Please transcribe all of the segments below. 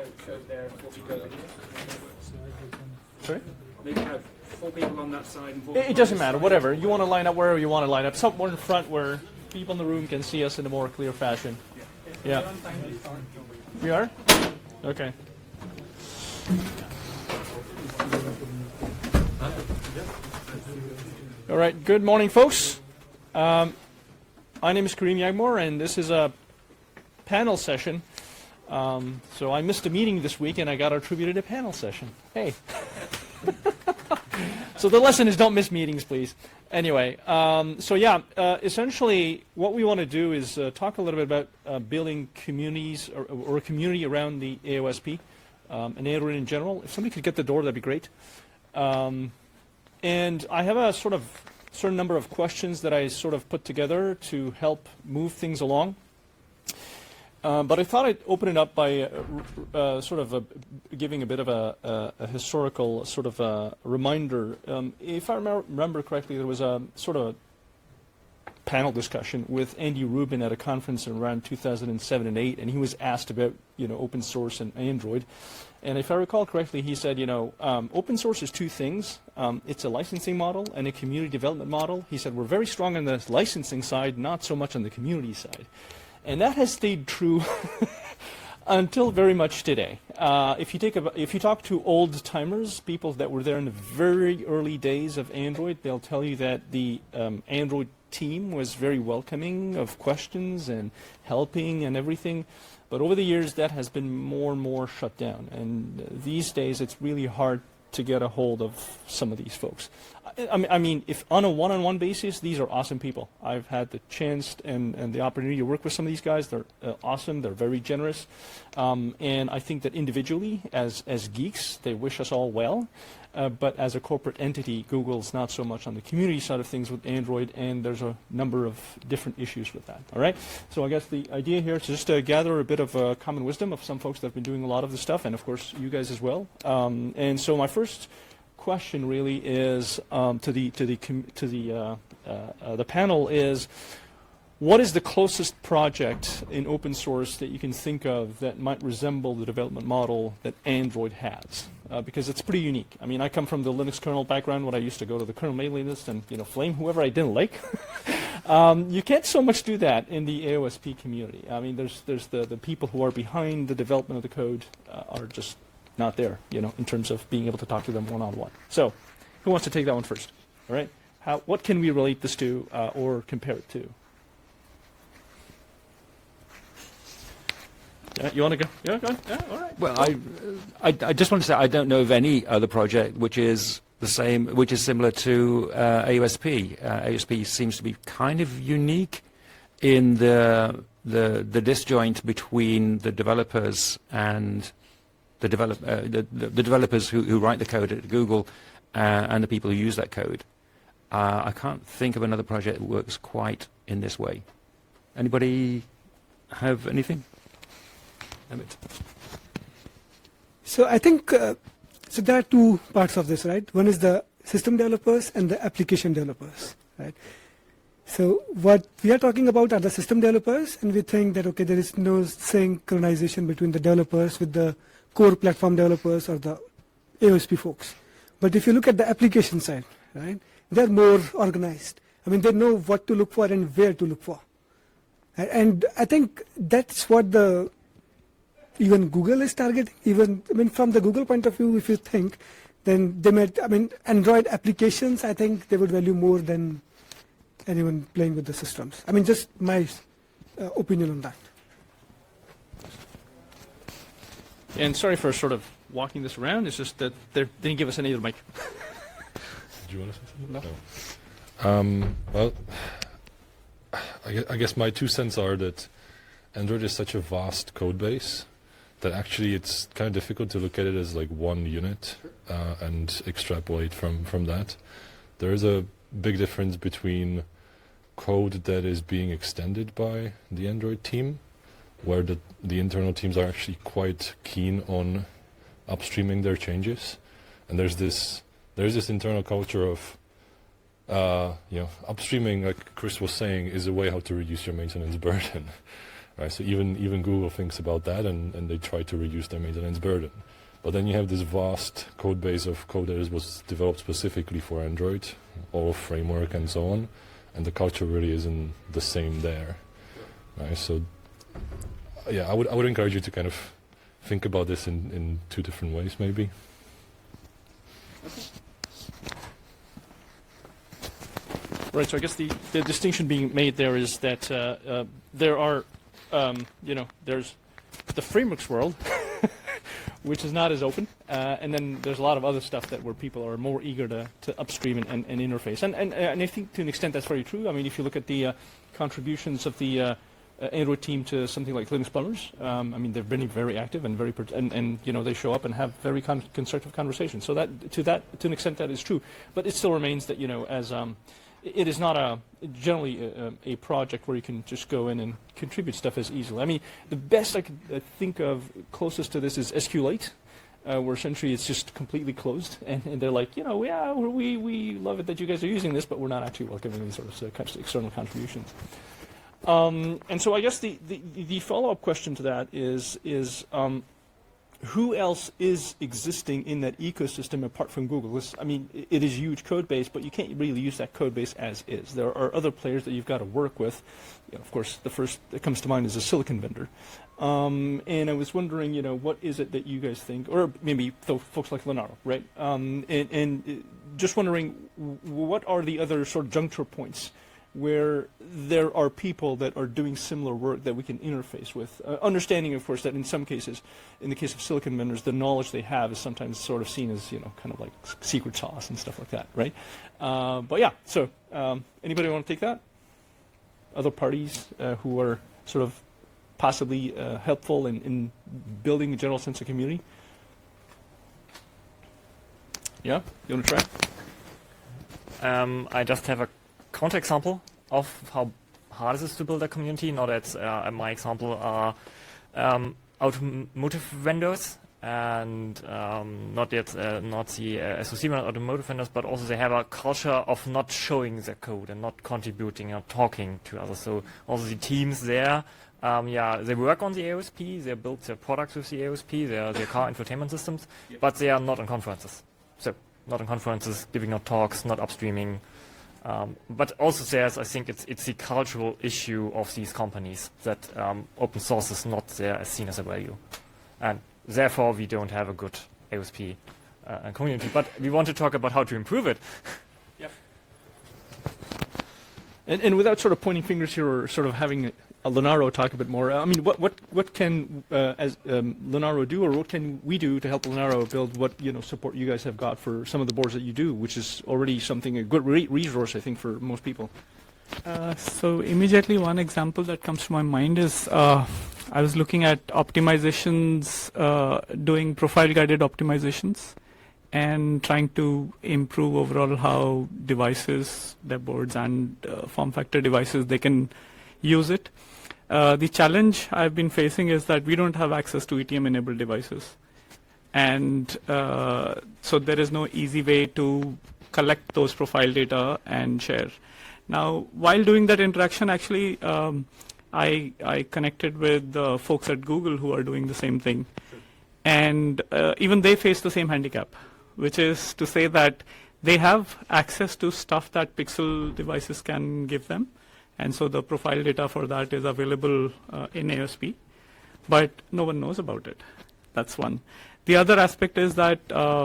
there, 4 people there. Sorry? Maybe have 4 people on that side and 4 It people doesn't on this matter, side. whatever. You want to line up wherever you want to line up. Somewhere in front where people in the room can see us in a more clear fashion. Yeah. We are? Okay. All right, good morning, folks. My name is Kareem Yagmor, and this is a panel session. So I missed a meeting this week, and I got attributed a panel session. Hey. So the lesson is don't miss meetings, please. Anyway, essentially what we want to do is talk a little bit about building communities or a community around the AOSP and Android in general. If somebody could get the door, that'd be great. And I have a certain number of questions that I sort of put together to help move things along. But I thought I'd open it up by giving a bit of a historical sort of a reminder. If I remember correctly, there was a sort of panel discussion with Andy Rubin at a conference around 2007 and 8, and he was asked about open source and Android. And if I recall correctly, he said, open source is 2 things. It's a licensing model and a community development model. He said, we're very strong on the licensing side, not so much on the community side. And that has stayed true until very much today. If you talk to old timers, people that were there in the very early days of Android, they'll tell you that the Android team was very welcoming of questions and helping and everything. But over the years, that has been more and more shut down. And these days, it's really hard to get a hold of some of these folks. I mean, if on a one-on-one basis, these are awesome people. I've had the chance and the opportunity to work with some of these guys. They're awesome. They're very generous. And I think that individually, as geeks, they wish us all well. But as a corporate entity, Google's not so much on the community side of things with Android, and there's a number of different issues with that. All right? So I guess the idea here is just to gather a bit of common wisdom of some folks that have been doing a lot of this stuff, and of course, you guys as well. And so my first question really is to the panel is, what is the closest project in open source that you can think of that might resemble the development model that Android has? Because it's pretty unique. I mean, I come from the Linux kernel background when I used to go to the kernel mailing list and flame whoever I didn't like. You can't so much do that in the AOSP community. I mean, there's the people who are behind the development of the code are just not there, in terms of being able to talk to them one-on-one. So, who wants to take that one first? All right. What can we relate this to or compare it to? Yeah, you want to go? Yeah, go on. Yeah, all right. Well, I just want to say I don't know of any other project which is the same, which is similar to AOSP. AOSP seems to be kind of unique in the disjoint between the developers and the developers who write the code at Google and the people who use that code. I can't think of another project that works quite in this way. Anybody have anything? Emmett. So I think so there are 2 parts of this, right? One is the system developers and the application developers, right? So what we are talking about are the system developers, and we think that, okay, there is no synchronization between the developers with the core platform developers or the AOSP folks. But if you look at the application side, right, they're more organized. I mean, they know what to look for and where to look for. And I think that's what even Google is targeting. From the Google point of view, if you think, then they might, Android applications, I think they would value more than anyone playing with the systems. I mean, just my opinion on that. And sorry for sort of walking this around. It's just that they didn't give us any of the mic. Do you want to say something? No. Well, I guess my 2 cents are that Android is such a vast code base that actually it's kind of difficult to look at it as like one unit and extrapolate from that. There is a big difference between code that is being extended by the Android team, where the internal teams are actually quite keen on upstreaming their changes, and there's this internal culture of upstreaming, like Chris was saying, is a way how to reduce your maintenance burden. right? So even Google thinks about that, and they try to reduce their maintenance burden. But then you have this vast code base of code that was developed specifically for Android, all framework and so on, and the culture really isn't the same there, right? So yeah, I would encourage you to kind of think about this in two different ways, maybe. Right. So I guess the distinction being made there is that there are, there's the frameworks world, which is not as open, and then there's a lot of other stuff where people are more eager to upstream and interface. And I think to an extent that's very true. I mean, if you look at the contributions of the Android team to something like Linux Plumbers, I mean, they've been very active and and they show up and have very constructive conversations. So to an extent that is true, but it still remains that as it is not generally a project where you can just go in and contribute stuff as easily. I mean, the best I could think of closest to this is SQLite, where essentially it's just completely closed, and they're like, yeah, we love it that you guys are using this, but we're not actually welcoming any sort of external contributions. And so I guess the follow-up question to that is who else is existing in that ecosystem apart from Google? I mean, it is a huge code base, but you can't really use that code base as is. There are other players that you've got to work with. Of course, the first that comes to mind is a silicon vendor. And I was wondering, what is it that you guys think, or maybe folks like Linaro, right? And just wondering, what are the other sort of juncture points where there are people that are doing similar work that we can interface with, understanding, of course, that in some cases, in the case of silicon vendors, the knowledge they have is sometimes sort of seen as, kind of like secret sauce and stuff like that, right? But yeah, so anybody want to take that? Other parties who are sort of possibly helpful in building a general sense of community? Yeah, you want to try? I just have a counter example of how hard it is to build a community. Not that my example are automotive vendors, and not the SoC automotive vendors, but also they have a culture of not showing their code and not contributing or talking to others. So also the teams there, they work on the AOSP, they build their products with the AOSP, their car infotainment systems, but they are not on conferences. So not on conferences, giving out talks, not upstreaming. But also I think it's the cultural issue of these companies that open source is not there as seen as a value. And therefore we don't have a good AOSP community. But we want to talk about how to improve it. Yep. And without sort of pointing fingers here or sort of having Linaro talk a bit more, I mean, what can as Linaro do, or what can we do to help Linaro build what support you guys have got for some of the boards that you do, which is already a good resource, I think, for most people. So immediately one example that comes to my mind is I was looking at optimizations, doing profile-guided optimizations, and trying to improve overall how devices, their boards and form factor devices, they can use it. The challenge I've been facing is that we don't have access to ETM-enabled devices. And so there is no easy way to collect those profile data and share. Now, while doing that interaction, actually, I connected with the folks at Google who are doing the same thing. And even they face the same handicap, which is to say that they have access to stuff that Pixel devices can give them. And so the profile data for that is available in AOSP, but no one knows about it. That's one. The other aspect is that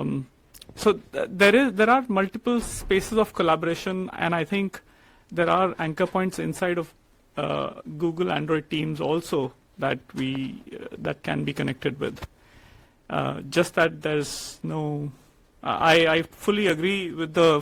there are multiple spaces of collaboration, and I think there are anchor points inside of Google Android teams also that that can be connected with. Just that there's no. I fully agree with the